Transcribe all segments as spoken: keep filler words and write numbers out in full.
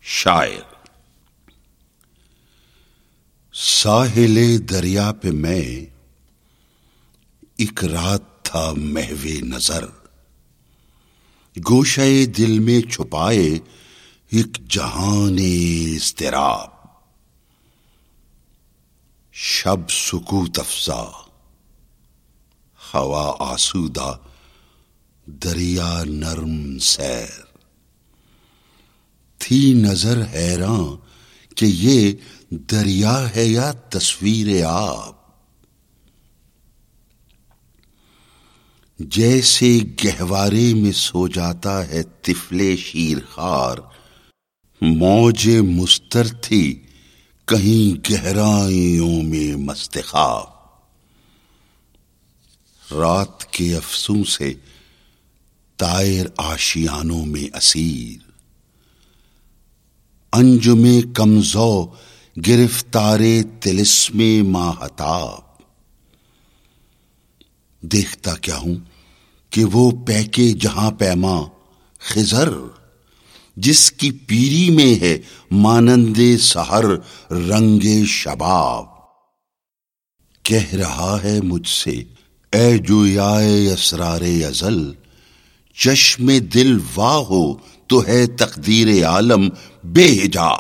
شاعر۔ ساحل دریا پہ میں ایک رات تھا محو نظر، گوشہ دل میں چھپائے ایک جہان اضطراب، شب سکوت افزا، ہوا آسودہ، دریا نرم سیر، تھی نظر حیراں کہ یہ دریا ہے یا تصویر آب، جیسے گہوارے میں سو جاتا ہے طفل شیرخوار، موج مستر تھی کہیں گہرائیوں میں مست خواب، رات کے افسوں سے طائر آشیانوں میں اسیر، انجم کمزو گرفتارے طلسم ماہتاب، دیکھتا کیا ہوں کہ وہ پیکے جہاں پیما خضر، جس کی پیری میں ہے مانند سحر رنگ شباب، کہہ رہا ہے مجھ سے اے جویائے اسرار ازل، چشم دل واہ ہو تو ہے تقدیر عالم بے حجاب،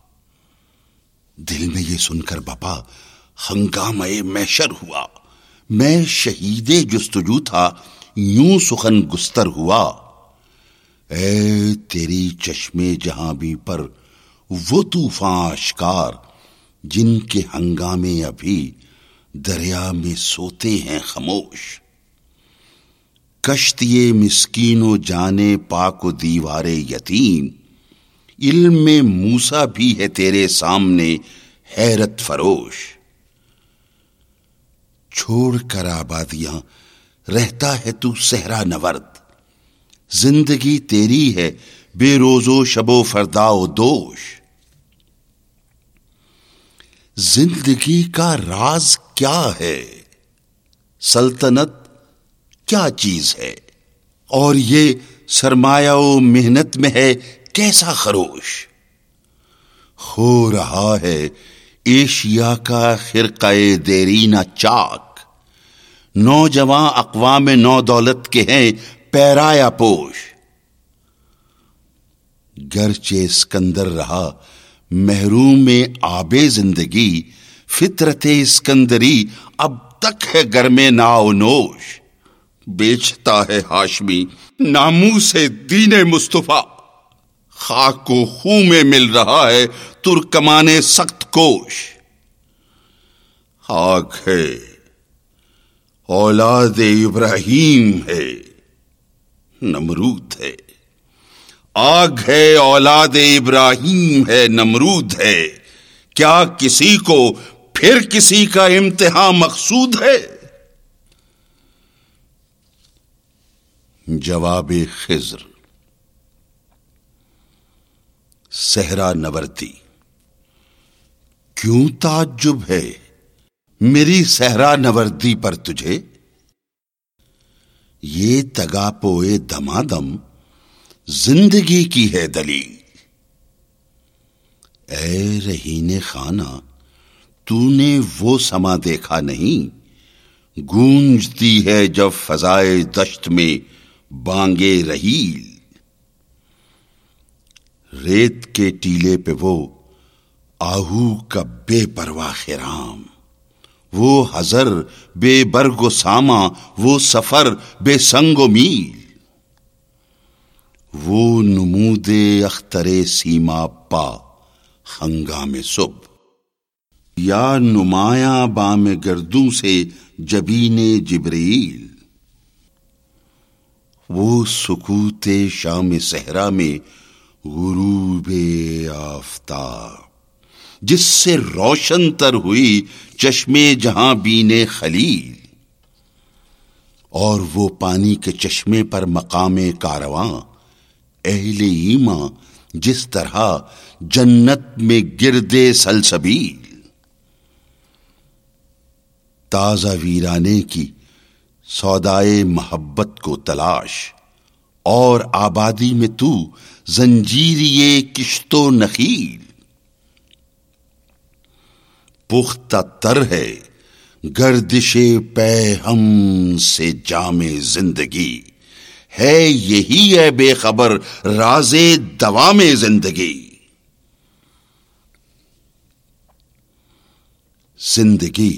دل میں یہ سن کر بپا ہنگامہ محشر ہوا، میں شہید جستجو تھا یوں سخن گستر ہوا، اے تیری چشمے جہاں بھی پر وہ طوفاں اشکار، جن کے ہنگامے ابھی دریا میں سوتے ہیں خاموش، کشتی مسکین و جانے پاک و دیوار یتیم، علم موسیٰ بھی ہے تیرے سامنے حیرت فروش، چھوڑ کر آبادیاں رہتا ہے تو صحرا نورد، زندگی تیری ہے بے روز و شب و فردا و دوش، زندگی کا راز کیا ہے، سلطنت کیا چیز ہے، اور یہ سرمایہ و محنت میں ہے کیسا خروش، ہو رہا ہے ایشیا کا خرقہ دیرینہ چاک، نوجوان اقوام نو دولت کے ہیں پیرایا پوش، گرچہ اسکندر رہا محروم میں آب زندگی، فطرت اسکندری اب تک ہے گرم ناو نوش، بیچتا ہے ہاشمی ناموس دین مصطفیٰ، خاک و خون میں مل رہا ہے ترکمان سخت کوش، آگ ہے اولاد ابراہیم ہے نمرود ہے، آگ ہے اولاد ابراہیم ہے نمرود ہے، کیا کسی کو پھر کسی کا امتحان مقصود ہے؟ جواب خضر۔ صحرا نوردی۔ کیوں تعجب ہے میری صحرا نوردی پر تجھے، یہ تگا پوئے دمادم زندگی کی ہے دلیل، اے رہینے خانہ تو نے وہ سما دیکھا نہیں، گونجتی ہے جب فضائے دشت میں بانگے رحیل، ریت کے ٹیلے پہ وہ آہو کا بے پرواہ خرام، وہ حضر بے برگ و ساما، وہ سفر بے سنگ و میل، وہ نمود اختر سیما پا ہنگام صبح، یا نمایاں بام گردوں سے جبین جبریل، وہ سکوت شام صحرا میں غروب آفتاب، جس سے روشن تر ہوئی چشمے جہاں بینے خلیل، اور وہ پانی کے چشمے پر مقام کارواں اہل ایمان جس طرح جنت میں گردے سلسبیل، تازہ ویرانے کی سودائے محبت کو تلاش، اور آبادی میں تو زنجیریے کشت و نخیل. پختہ تر ہے گردش پے ہم سے جام زندگی، ہے یہی ہے بے خبر راز دوام زندگی. زندگی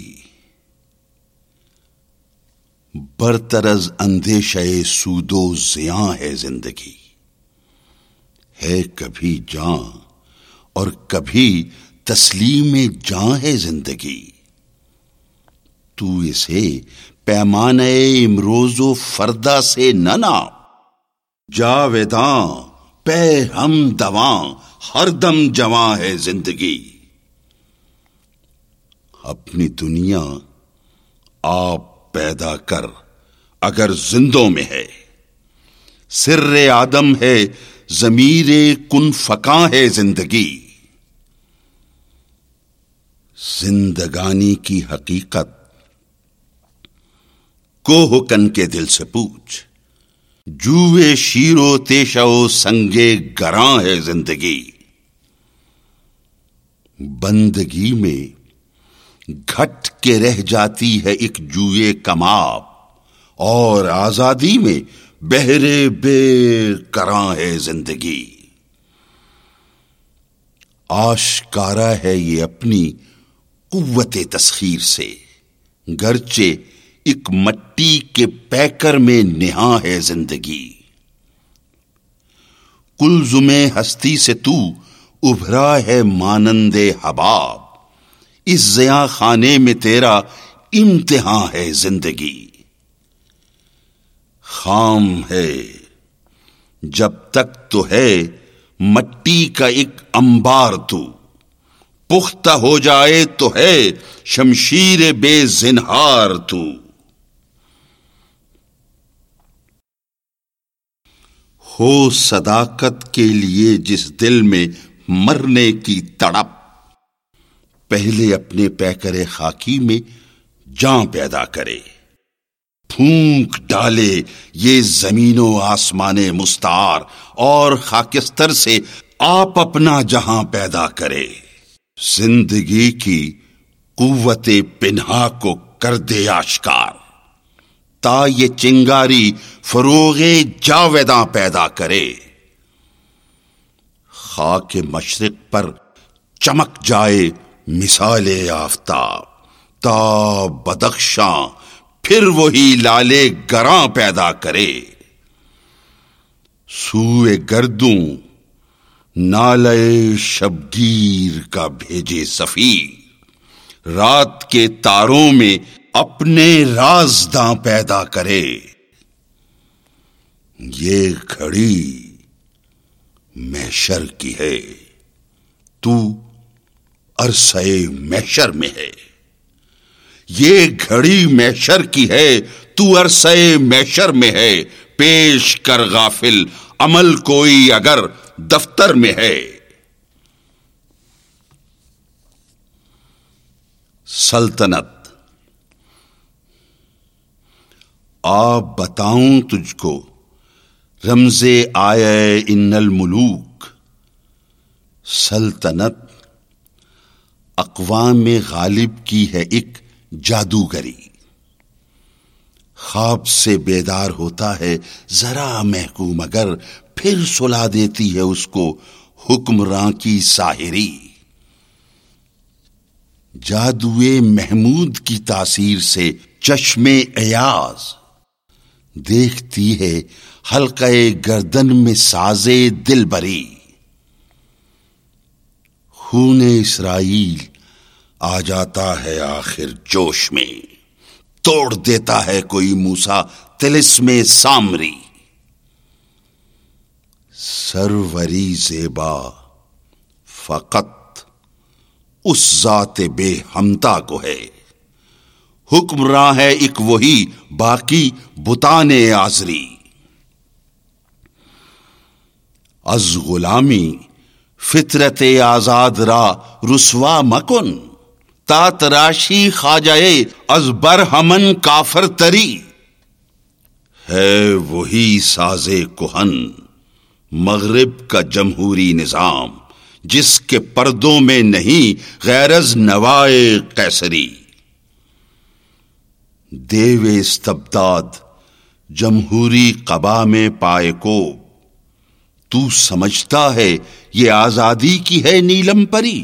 برطرز اندیشہ سود و زیاں ہے. زندگی ہے کبھی جاں اور کبھی تسلیم جاں ہے. زندگی تو اسے پیمانہ امروز و فردا سے نہ ناپ. جاویداں پہ ہم دواں ہر دم جواں ہے. زندگی اپنی دنیا آپ پیدا کر اگر زندوں میں ہے. سر آدم ہے ضمیر کن فکاں ہے. زندگی زندگانی کی حقیقت کوہ کن کے دل سے پوچھ. جوئے شیر و تیشہ و سنگے گراں ہے. زندگی بندگی میں گھٹ کے رہ جاتی ہے ایک جوئے کماب، اور آزادی میں بہرے بے کراں ہے. زندگی آشکارا ہے یہ اپنی قوت تسخیر سے، گرچہ ایک مٹی کے پیکر میں نہاں ہے. زندگی کلزم ہستی سے تو ابھرا ہے مانند حباب، اس زیاں خانے میں تیرا امتحان ہے. زندگی خام ہے جب تک تو ہے مٹی کا ایک انبار، تو پختہ ہو جائے تو ہے شمشیر بے زنہار. تو ہو صداقت کے لیے جس دل میں مرنے کی تڑپ، پہلے اپنے پیکر خاکی میں جاں پیدا کرے. پھونک ڈالے یہ زمین و آسمان مستعار، اور خاکستر سے آپ اپنا جہاں پیدا کرے. زندگی کی قوت پنہا کو کر دے آشکار، تا یہ چنگاری فروغ جاویداں پیدا کرے. خاک مشرق پر چمک جائے مثال آفتاب، تا بدخشاں پھر وہی لالے گراں پیدا کرے. سوئے گردوں نالے شبگیر کا بھیجے سفیر، رات کے تاروں میں اپنے رازداں پیدا کرے. یہ گھڑی محشر کی ہے، تو عرصہ محشر میں ہے. یہ گھڑی محشر کی ہے، تو عرصہ محشر میں ہے. پیش کر غافل عمل کوئی اگر دفتر میں ہے. سلطنت آپ بتاؤں تجھ کو رمز آئے ان الملوک. سلطنت اقوام غالب کی ہے ایک جادوگری. خواب سے بیدار ہوتا ہے ذرا محکوم، مگر پھر سلا دیتی ہے اس کو حکمراں کی ساحری. جادوئے محمود کی تاثیر سے چشم ایاز دیکھتی ہے حلقہ گردن میں سازے دل بری. خون اسرائیل آ جاتا ہے آخر جوش میں، توڑ دیتا ہے کوئی موسیٰ طلسم سامری. سروری زیبا فقط اس ذات بے ہمتا کو ہے، حکمراں ہے ایک وہی باقی بتان آزری. از غلامی فطرت آزاد را رسوا مکن، تا تراشی خواجہ از برہمن کافر تری. ہے وہی سازے کہن مغرب کا جمہوری نظام، جس کے پردوں میں نہیں غیرز نوائے قیصری۔ دیو استبداد جمہوری قبا میں پائے کو، تو سمجھتا ہے یہ آزادی کی ہے نیلم پری؟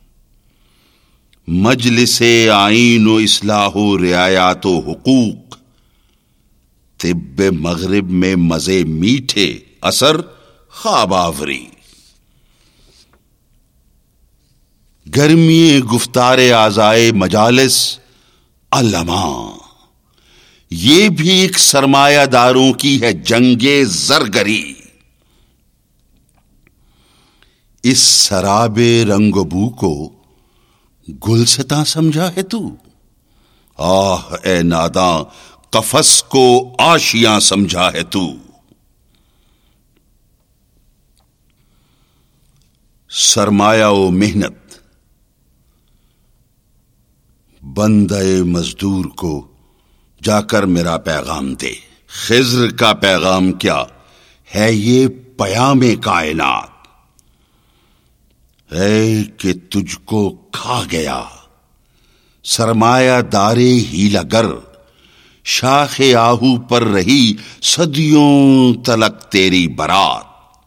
مجلس آئین و اصلاح و رعایات و حقوق، طب مغرب میں مزے میٹھے اثر خواب آوری۔ گرمی گفتار آزائے مجالس علماء، یہ بھی ایک سرمایہ داروں کی ہے جنگ زرگری۔ اس سراب رنگ و بو کو گلستاں سمجھا ہے تو؟ آہ اے ناداں قفس کو آشیاں سمجھا ہے تو؟ سرمایہ و محنت بندے مزدور کو جا کر میرا پیغام دے۔ خضر کا پیغام کیا ہے یہ پیام کائنات، اے کہ تجھ کو کھا گیا سرمایہ دارے ہیلا گر، شاخ آہو پر رہی صدیوں تلک تیری برات۔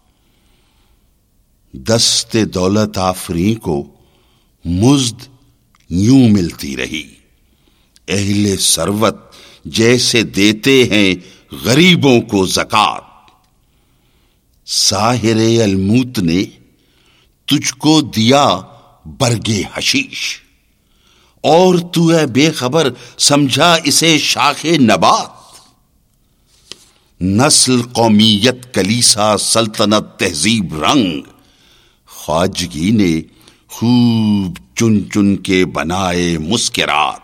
دست دولت آفریں کو مزد یوں ملتی رہی، اہل ثروت جیسے دیتے ہیں غریبوں کو زکات۔ ساحر الموت نے تجھ کو دیا برگے حشیش، اور تو اے بے خبر سمجھا اسے شاخ نبات۔ نسل قومیت کلیسا سلطنت تہذیب رنگ، خواجگی نے خوب چن چن کے بنائے مسکرات۔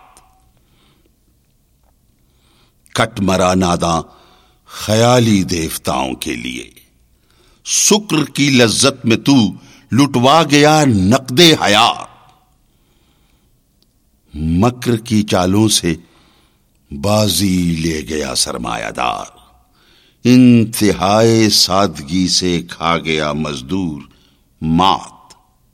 کٹ مرا ناداں خیالی دیوتاؤں کے لیے، شکر کی لذت میں تو لٹوا گیا نقد حیات۔ مکر کی چالوں سے بازی لے گیا سرمایہ دار، انتہائے سادگی سے کھا گیا مزدور مات۔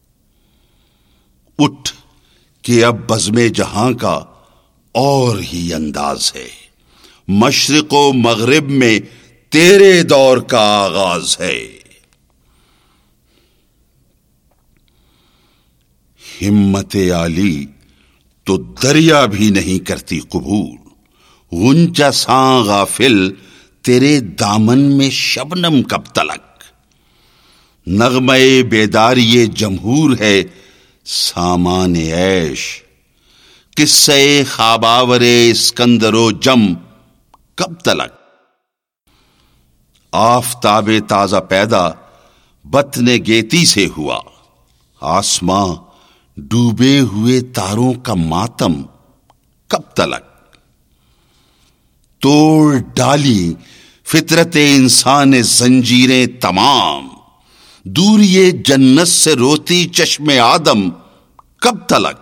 اٹھ کہ اب بزم جہاں کا اور ہی انداز ہے، مشرق و مغرب میں تیرے دور کا آغاز ہے۔ ہمت عالی تو دریا بھی نہیں کرتی قبول، غنچہ ساں غافل تیرے دامن میں شبنم کب تلک۔ نغمہ بیداری یہ جمہور ہے سامان عیش، قصہ خواب آور اسکندر و جم کب تلک۔ آفتاب تازہ پیدا بطن گیتی سے ہوا، آسماں ڈوبے ہوئے تاروں کا ماتم کب تلک۔ توڑ ڈالی فطرت انسان زنجیریں تمام، دور یہ جنت سے روتی چشم آدم کب تلک۔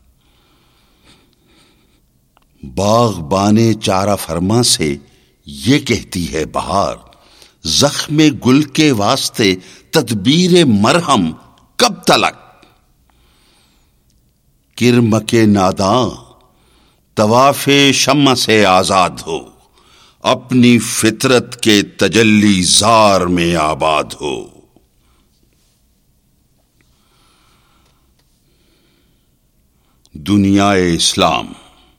باغبان چارہ فرما سے یہ کہتی ہے بہار، زخم گل کے واسطے تدبیر مرہم کب تلک۔ کرم کے ناداں طواف شمع سے آزاد ہو، اپنی فطرت کے تجلی زار میں آباد ہو۔ دنیا اسلام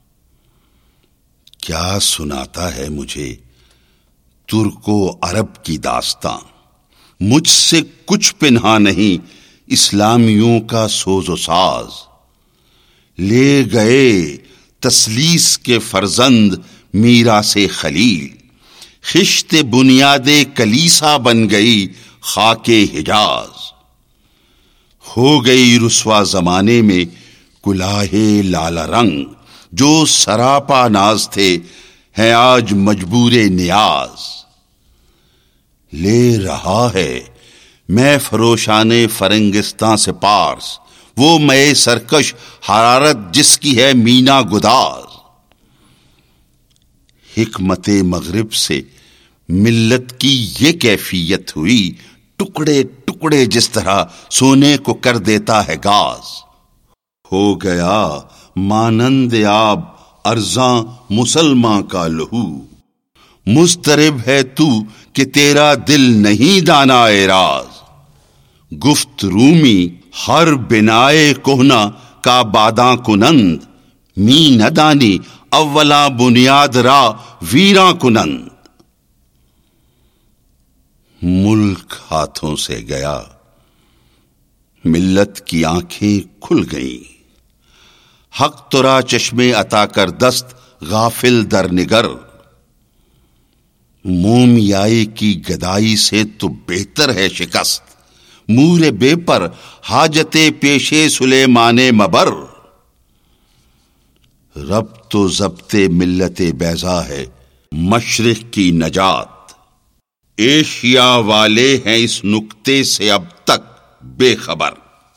کیا سناتا ہے مجھے ترک و عرب کی داستاں، مجھ سے کچھ پنہا نہیں اسلامیوں کا سوز و ساز۔ لے گئے تسلیس کے فرزند میراث خلیل، خشت بنیاد کلیسا بن گئی خاک حجاز۔ ہو گئی رسوا زمانے میں کلاہ لالا رنگ، جو سراپا ناز تھے ہیں آج مجبور نیاز۔ لے رہا ہے میں فروشان فرنگستان سے پارس، وہ میں سرکش حرارت جس کی ہے مینا گداز۔ حکمت مغرب سے ملت کی یہ کیفیت ہوئی، ٹکڑے ٹکڑے جس طرح سونے کو کر دیتا ہے گاز، ہو گیا مانند آب ارزاں مسلماں کا لہو، مضطرب ہے تو کہ تیرا دل نہیں دانا اے راز، گفت رومی ہر بنائے کہنا کا باداں کنند، می ندانی اولا بنیاد را ویراں کنند۔ ملک ہاتھوں سے گیا، ملت کی آنکھیں کھل گئیں، حق ترا چشمے عطا کر دست غافل در نگر، مومیائی کی گدائی سے تو بہتر ہے شکست، مور بے پر حاجت پیشے سلیمان مبر، ربط و ضبط ملت بیضا ہے مشرق کی نجات، ایشیا والے ہیں اس نکتے سے اب تک بے خبر،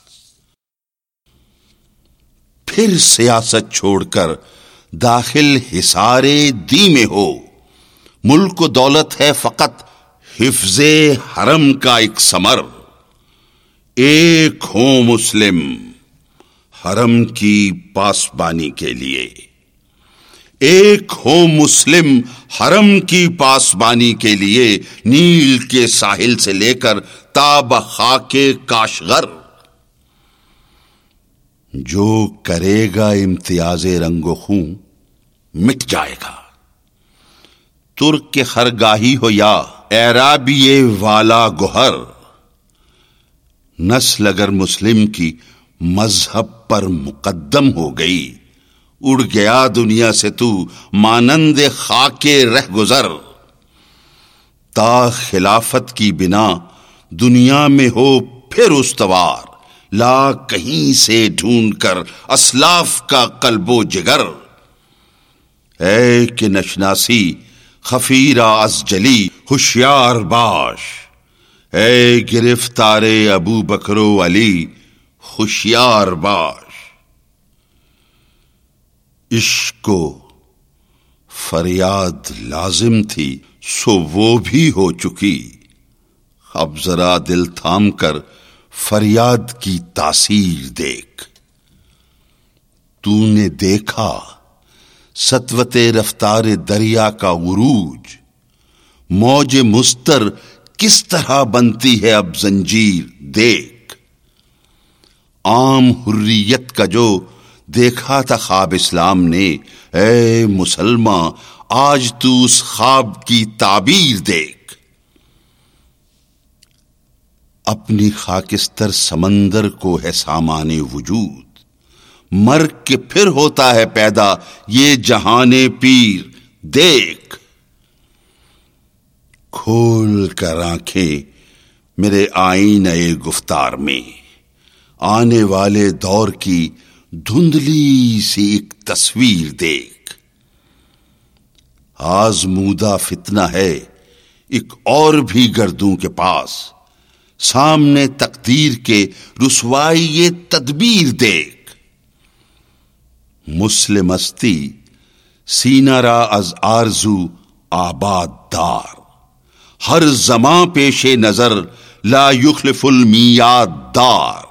پھر سیاست چھوڑ کر داخل حصارے دی میں ہو، ملک و دولت ہے فقط حفظ حرم کا ایک ثمر، ایک ہوں مسلم حرم کی پاسبانی کے لیے، ایک ہو مسلم حرم کی پاسبانی کے لیے، نیل کے ساحل سے لے کر تاب خاک کاشغر، جو کرے گا امتیاز رنگ و خون مٹ جائے گا، ترک کے خرگاہی ہو یا اعرابی والا گوہر، نسل اگر مسلم کی مذہب پر مقدم ہو گئی، اڑ گیا دنیا سے تو مانند خاک رہ گزر، تا خلافت کی بنا دنیا میں ہو پھر استوار، لا کہیں سے ڈھونڈ کر اسلاف کا قلب و جگر، اے کہ نشناسی خفیرہ از جلی ہوشیار باش، اے گرفتار ابو بکر و علی ہوشیار باش، عشق کو فریاد لازم تھی سو وہ بھی ہو چکی، اب ذرا دل تھام کر فریاد کی تاثیر دیکھ، تو نے دیکھا سطوت رفتار دریا کا عروج، موج مستر کس طرح بنتی ہے اب زنجیر دیکھ، عام حریت کا جو دیکھا تھا خواب اسلام نے، اے مسلمان آج تو اس خواب کی تعبیر دیکھ، اپنی خاکستر سمندر کو ہے سامان وجود، مر کے پھر ہوتا ہے پیدا یہ جہان پیر دیکھ، کھول کر آنکھیں میرے آئینہ گفتار میں، آنے والے دور کی دھندلی سی ایک تصویر دیکھ، آزمودہ فتنہ ہے ایک اور بھی گردوں کے پاس، سامنے تقدیر کے رسوائی یہ تدبیر دیکھ، مسلم استی سینہ را از آرزو آباد دار، ہر زمان پیش نظر لا یخلف المیعاد دار،